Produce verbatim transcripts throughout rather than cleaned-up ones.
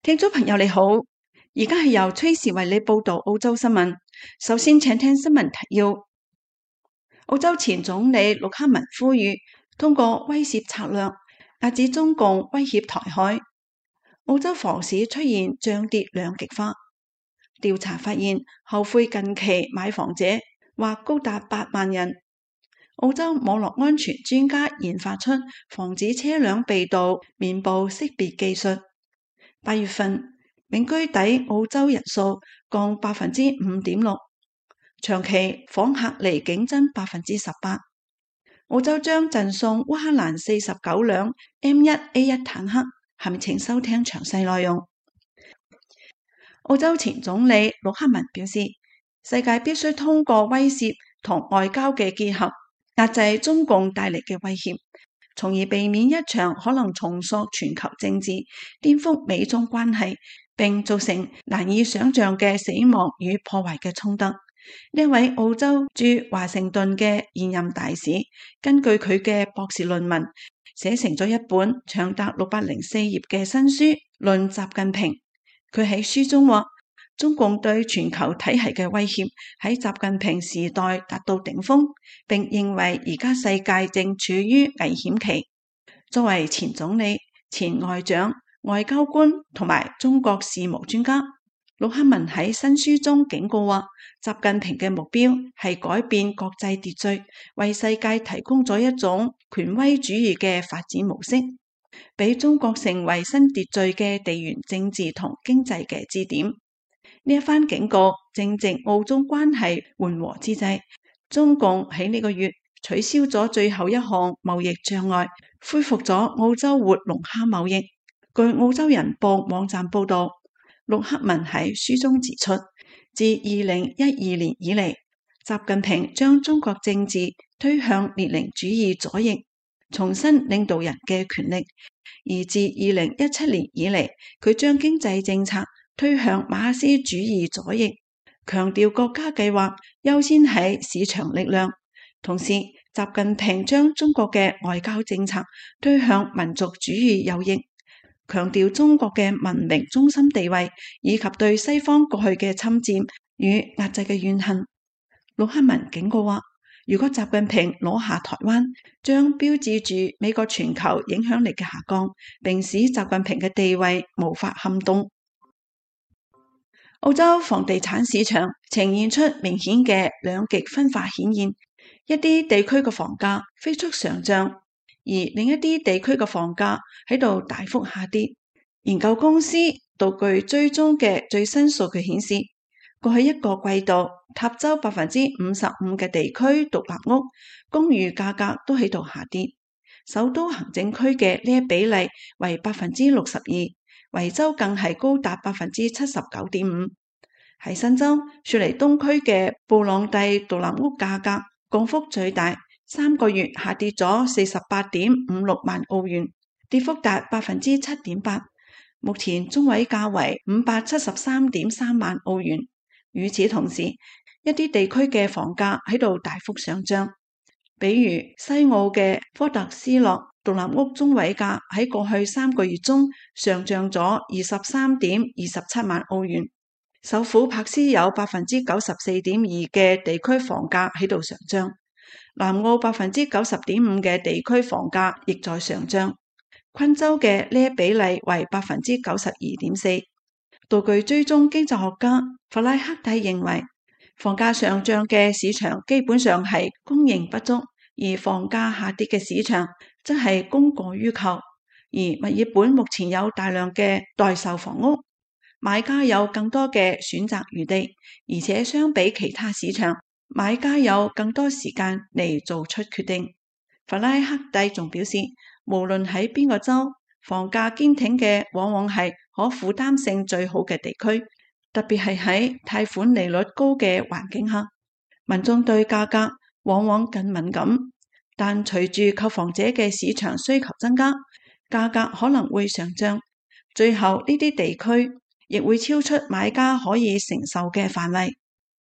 聽眾朋友你好，而家係由崔氏為你報道澳洲新聞。首先請聽新聞提要。澳洲前總理陸克文呼籲通過威懾策略遏止中共威脅台海。澳洲房市出現漲跌兩極化。調查發現後悔近期買房者或高達八萬人。澳洲網絡安全專家研發出防止車輛被盜面部識別技術。八月份永居抵澳洲人數降百分之五點六，長期訪客離境增百分之十八。澳洲將贈送烏克蘭四十九輛 M 一 A 一 坦克，下面請收聽詳細內容。澳洲前總理陸克文表示，世界必須通過威懾同外交嘅結合，壓制中共帶嚟嘅威脅，從而避免一場可能重塑全球政治、顛覆美中關係，並造成難以想象嘅死亡與破壞嘅衝突。呢位澳洲駐華盛頓嘅現任大使，根據佢嘅博士論文，寫成咗一本長達六百零四頁嘅新書《論習近平》。佢喺書中話，中共對全球體系嘅威脅喺習近平時代達到頂峰，並認為而家世界正處於危險期。作為前總理、前外長、外交官同埋中國事務專家，陸克文喺新書中警告話，習近平嘅目標係改變國際秩序，為世界提供咗一種權威主義嘅發展模式，俾中國成為新秩序嘅地緣政治同經濟嘅支點。呢一番警告正值澳中關係緩和之際，中共喺呢個月取消咗最後一項貿易障礙，恢復咗澳洲活龍蝦貿易。據澳洲人報網站報道，陸克文喺書中指出，自二零一二年以嚟，習近平將中國政治推向列寧主義左翼，重申領導人嘅權力；而自二零一七年以嚟，佢將經濟政策推向馬克思主義左翼，強調國家計劃優先喺市場力量。同時，習近平將中國嘅外交政策推向民族主義右翼，強調中國嘅文明中心地位以及對西方過去嘅侵佔與壓制嘅怨恨。陸克文警告話，如果習近平攞下台灣，將標誌住美國全球影響力嘅下降，並使習近平嘅地位無法撼動。澳洲房地產市場呈現出明顯嘅兩極分化顯現，一啲地區嘅房價飛速上漲，而另一啲地區嘅房價喺度大幅下跌。研究公司道具追蹤嘅最新數據顯示，過去一個季度，塔州百分之五十五嘅地區獨立屋公寓價格都喺度下跌，首都行政區嘅呢一比例為百分之六十二。維州更係高達百分之七十九點五。喺新州雪梨東區嘅布朗蒂獨立屋價格降幅最大，三個月下跌咗四十八點五六萬澳元，跌幅達百分之七點八。目前中位價為五百七十三點三萬澳元。與此同時，一啲地區嘅房價喺度大幅上漲，比如西澳嘅科特斯洛獨立屋中位價喺過去三個月中上漲咗二十三點二十七萬澳元。首府珀斯有百分之九十四點二嘅地區房價喺度上漲，南澳百分之九十點五嘅地區房價亦在上漲。昆州嘅呢一比例為百分之九十二點四。道具追蹤經濟學家弗拉克蒂認為，房價上漲嘅市場基本上係供應不足，而房價下跌嘅市場則係供過於求。而墨爾本目前有大量嘅待售房屋，買家有更多嘅選擇餘地，而且相比其他市場，買家有更多時間嚟做出決定。弗拉克蒂仲表示，無論喺邊個州，房價堅挺嘅往往係可負擔性最好嘅地區，特別係喺貸款利率高嘅環境下，民眾對價格往往更敏感。但隨住購房者嘅市場需求增加，價格可能會上漲，最後呢啲地區亦會超出買家可以承受嘅範圍。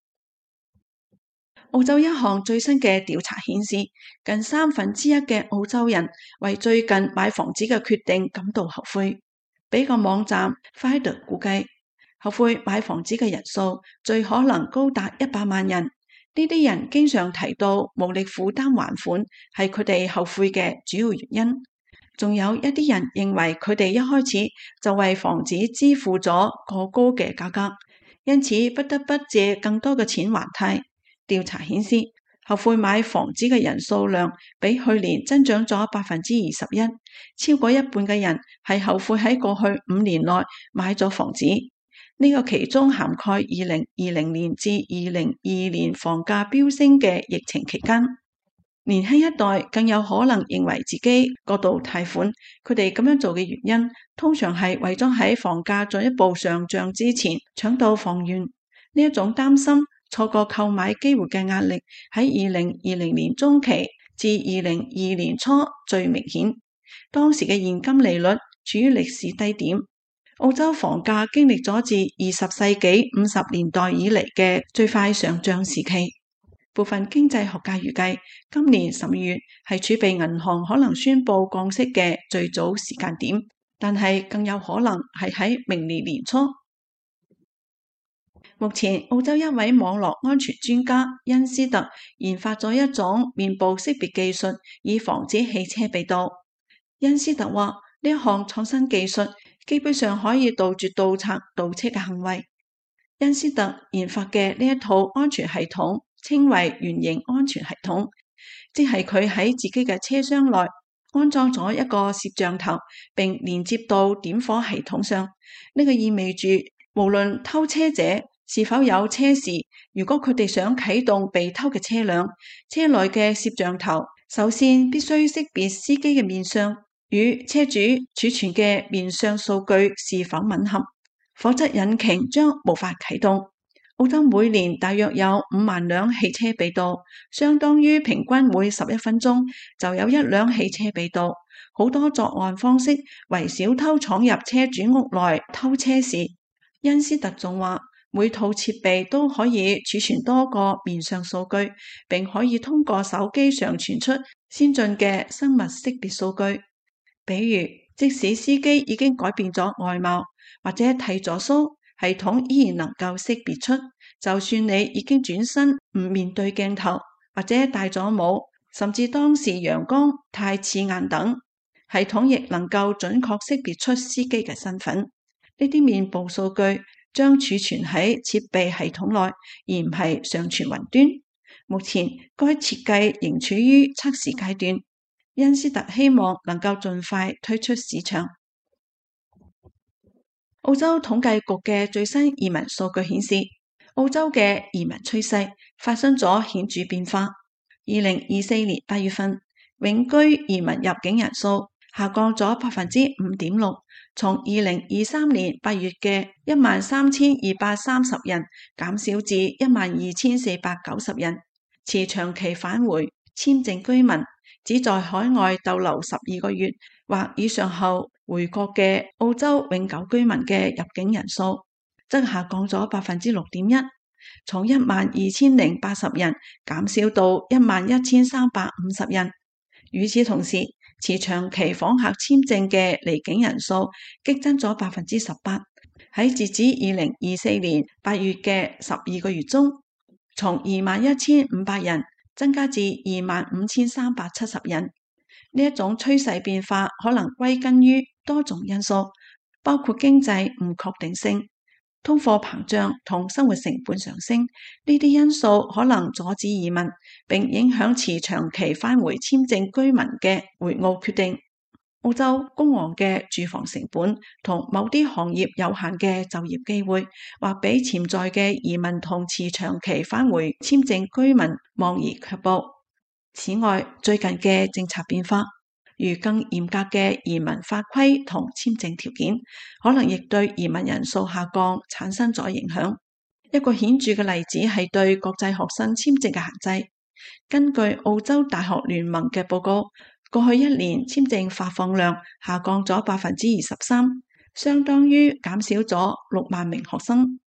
澳洲一項最新嘅調查顯示，近三分之一嘅澳洲人為最近買房子嘅決定感到後悔。 比個網站 Finder 估計，後悔買房子嘅人數最可能高達一百萬人。呢啲人經常提到無力負擔還款係佢哋後悔嘅主要原因。仲有一啲人認為佢哋一開始就為房子支付咗過高嘅價格，因此不得不借更多嘅錢還貸。調查顯示，後悔買房子嘅人數量比去年增長咗百分之二十一，超過一半嘅人係後悔喺過去五年內買咗房子。呢個其中涵蓋二零二零年至二零二二年房價飆升嘅疫情期間。年輕一代更有可能認為自己過度貸款，佢哋咁樣做嘅原因，通常係為咗喺房價進一步上漲之前搶到房源。呢一種擔心錯過購買機會嘅壓力，喺二零二零年中期至二零二二年初最明顯。當時嘅現金利率處於歷史低點，澳洲房價經歷咗自二十世紀五十年代以嚟嘅最快上漲時期。部分經濟學家預計，今年十二月係儲備銀行可能宣布降息嘅最早時間點，但係更有可能係喺明年年初。目前，澳洲一位網絡安全專家恩斯特研發咗一種面部識別技術，以防止汽車被盜。恩斯特話，呢一項創新技術基本上可以杜絕盜賊、盜車嘅行為。恩斯特研發嘅呢一套安全系統稱為圓形安全系統，即係佢喺自己嘅車廂內安裝咗一個攝像頭，並連接到點火系統上。呢個意味住，無論偷車者是否有車匙，如果佢哋想啟動被偷嘅車輛，車內嘅攝像頭首先必須識別司機嘅面相與車主儲存嘅面相數據是否吻合，否則引擎將無法啟動。澳洲每年大約有五萬輛汽車被盜，相當於平均每十一分鐘就有一輛汽車被盜。好多作案方式為小偷闖入車主屋內偷車匙。恩斯特仲話，每套設備都可以儲存多個面相數據，並可以通過手機上傳出先進嘅生物識別數據。比如，即使司機已經改變咗外貌或者剃咗鬚，系統依然能夠識別出，就算你已經轉身唔面對鏡頭，或者戴咗帽，甚至當時陽光太刺眼等，系統亦能夠準確識別出司機嘅身份。呢啲面部數據將儲存喺設備系統內，而唔係上傳雲端。目前該設計仍處於測試階段，恩斯特希望能夠盡快推出市場。澳洲統計局嘅最新移民數據顯示，澳洲嘅移民趨勢發生咗顯著變化。二零二四年八月份，永居移民入境人數下降咗百分之五點六，從二零二三年八月嘅一萬三千二百三十人減少至一萬二千四百九十人。持長期返回簽證居民，只在海外逗留十二個月或以上後回國嘅澳洲永久居民嘅入境人數，則下降咗百分之六點一，從一萬二千零八十人減少到一萬一千三百五十人。與此同時，持長期訪客簽證嘅離境人數激增咗百分之十八，喺截止二零二四年八月嘅十二個月中，從二萬一千五百人增加至二萬五千三百七十人。呢一種趨勢變化可能歸根於多種因素，包括經濟唔確定性、通貨膨脹同生活成本上升。呢啲因素可能阻止移民，並影響持長期返回簽證居民嘅回澳決定。澳洲高昂嘅住房成本同某啲行業有限嘅就業機會，或比潛在嘅移民同持長期返回簽證居民望而卻步。此外，最近嘅政策變化，如更嚴格嘅移民法規同簽證條件，可能亦對移民人數下降產生咗影響。一個顯著嘅例子係對國際學生簽證嘅限制。根據澳洲大學聯盟嘅報告，過去一年簽證發放量下降咗百分之二十三，相當於減少咗六萬名學生。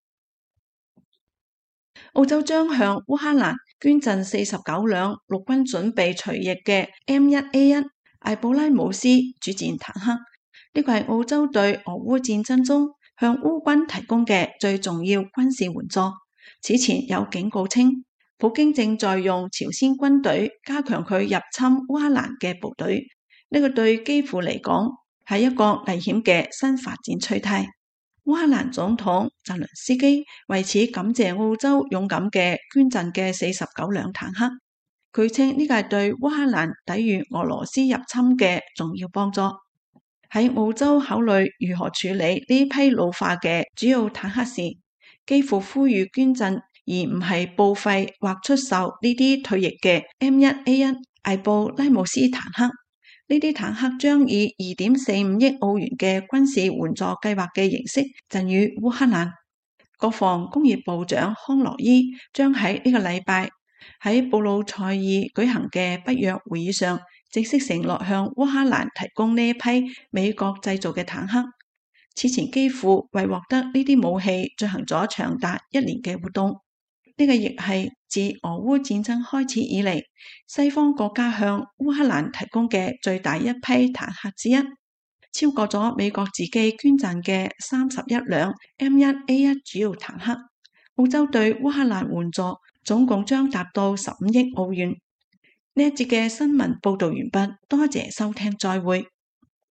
澳洲將向烏克蘭捐贈四十九輛陸軍準備除役嘅 M 一 A 一 艾布拉姆斯主戰坦克， 呢個係澳洲對俄烏戰爭中向烏軍提供嘅最重要軍事援助。此前有警告稱，普京正在用朝鮮軍隊加強佢入侵烏克蘭嘅部隊，呢個對基輔嚟講係一個危險嘅新發展趨態。烏克蘭總統澤倫斯基為此感謝澳洲勇敢嘅捐贈嘅四十九輛坦克，佢稱呢個係對烏克蘭抵禦俄羅斯入侵嘅重要幫助。喺澳洲考慮如何處理呢批老化嘅主要坦克時，幾乎呼籲捐贈而唔係報廢或出售呢啲退役嘅 M 一 A 一 艾布拉姆斯坦克。呢啲坦克將以二點四五億澳元嘅軍事援助計劃嘅形式贈予烏克蘭。國防工業部長康羅伊將喺呢個禮拜喺布魯塞爾舉行嘅北約會議上正式承諾向烏克蘭提供呢一批美國製造嘅坦克。此前基輔為獲得呢啲武器進行咗長達一年嘅活動，呢個亦係自俄烏戰爭開始以嚟，西方國家向烏克蘭提供嘅最大一批坦克之一，超過咗美國自己捐贈嘅三十一輛 M 一 A 一 主要坦克。澳洲對烏克蘭援助總共將達到十五億澳元。呢一節嘅新聞報道完畢，多謝收聽，再會。